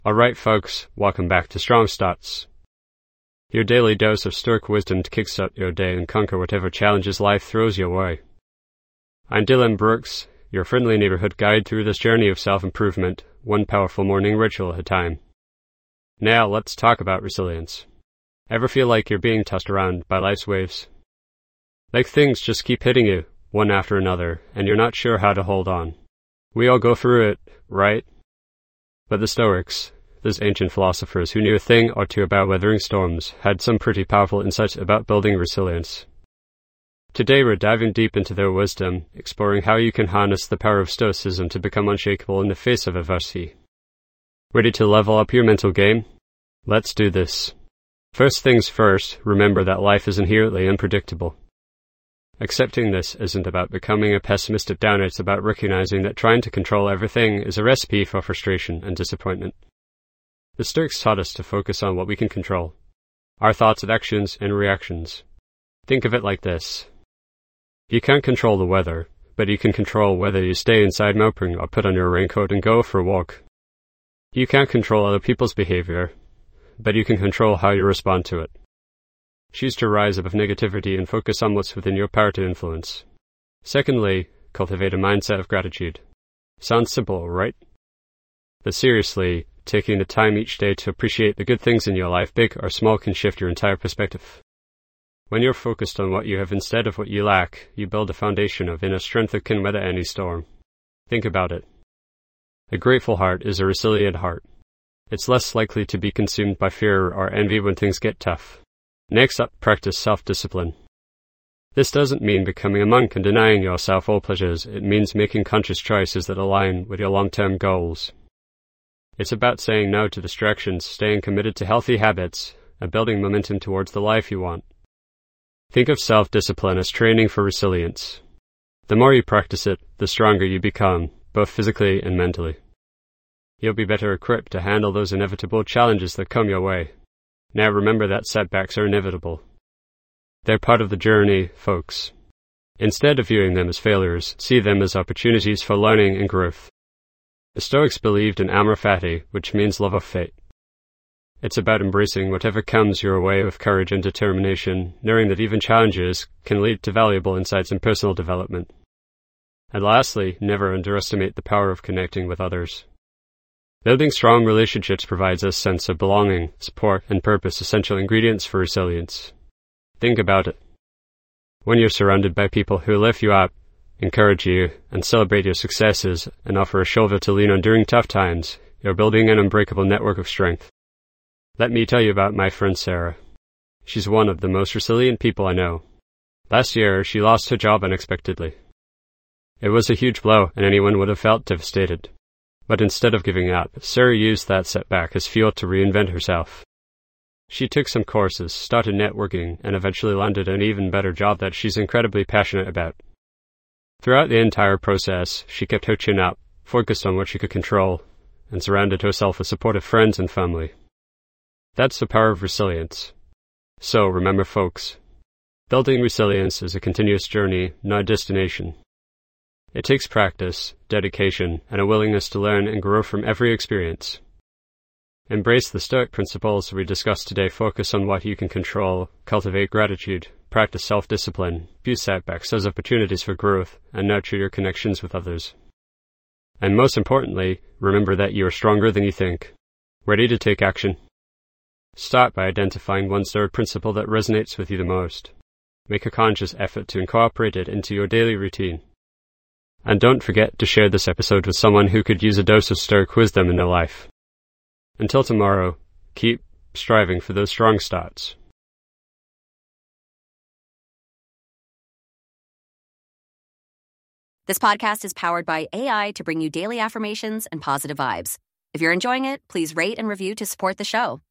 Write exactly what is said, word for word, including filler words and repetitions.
Alright folks, welcome back to Strong Starts, your daily dose of Stoic wisdom to kickstart your day and conquer whatever challenges life throws your way. I'm Dylan Brooks, your friendly neighborhood guide through this journey of self-improvement, one powerful morning ritual at a time. Now let's talk about resilience. Ever feel like you're being tossed around by life's waves? Like things just keep hitting you, one after another, and you're not sure how to hold on. We all go through it, right? But the Stoics, those ancient philosophers who knew a thing or two about weathering storms, had some pretty powerful insights about building resilience. Today we're diving deep into their wisdom, exploring how you can harness the power of Stoicism to become unshakable in the face of adversity. Ready to level up your mental game? Let's do this. First things first, remember that life is inherently unpredictable. Accepting this isn't about becoming a pessimistic downer, it's about recognizing that trying to control everything is a recipe for frustration and disappointment. The Stoics taught us to focus on what we can control, our thoughts and actions and reactions. Think of it like this. You can't control the weather, but you can control whether you stay inside moping or put on your raincoat and go for a walk. You can't control other people's behavior, but you can control how you respond to it. Choose to rise above negativity and focus on what's within your power to influence. Secondly, cultivate a mindset of gratitude. Sounds simple, right? But seriously, taking the time each day to appreciate the good things in your life, big or small, can shift your entire perspective. When you're focused on what you have instead of what you lack, you build a foundation of inner strength that can weather any storm. Think about it. A grateful heart is a resilient heart. It's less likely to be consumed by fear or envy when things get tough. Next up, practice self-discipline. This doesn't mean becoming a monk and denying yourself all pleasures. It means making conscious choices that align with your long-term goals. It's about saying no to distractions, staying committed to healthy habits, and building momentum towards the life you want. Think of self-discipline as training for resilience. The more you practice it, the stronger you become, both physically and mentally. You'll be better equipped to handle those inevitable challenges that come your way. Now remember that setbacks are inevitable. They're part of the journey, folks. Instead of viewing them as failures, see them as opportunities for learning and growth. The Stoics believed in amor fati, which means love of fate. It's about embracing whatever comes your way with courage and determination, knowing that even challenges can lead to valuable insights and personal development. And lastly, never underestimate the power of connecting with others. Building strong relationships provides a sense of belonging, support, and purpose, essential ingredients for resilience. Think about it. When you're surrounded by people who lift you up, encourage you, and celebrate your successes, and offer a shoulder to lean on during tough times, you're building an unbreakable network of strength. Let me tell you about my friend Sarah. She's one of the most resilient people I know. Last year, she lost her job unexpectedly. It was a huge blow, and anyone would have felt devastated. But instead of giving up, Sarah used that setback as fuel to reinvent herself. She took some courses, started networking, and eventually landed an even better job that she's incredibly passionate about. Throughout the entire process, she kept her chin up, focused on what she could control, and surrounded herself with supportive friends and family. That's the power of resilience. So remember, folks, building resilience is a continuous journey, not a destination. It takes practice, dedication, and a willingness to learn and grow from every experience. Embrace the Stoic principles we discussed today. Focus on what you can control, cultivate gratitude, practice self-discipline, view setbacks as opportunities for growth, and nurture your connections with others. And most importantly, remember that you are stronger than you think. Ready to take action? Start by identifying one Stoic principle that resonates with you the most. Make a conscious effort to incorporate it into your daily routine. And don't forget to share this episode with someone who could use a dose of Stoic wisdom in their life. Until tomorrow, keep striving for those strong starts. This podcast is powered by A I to bring you daily affirmations and positive vibes. If you're enjoying it, please rate and review to support the show.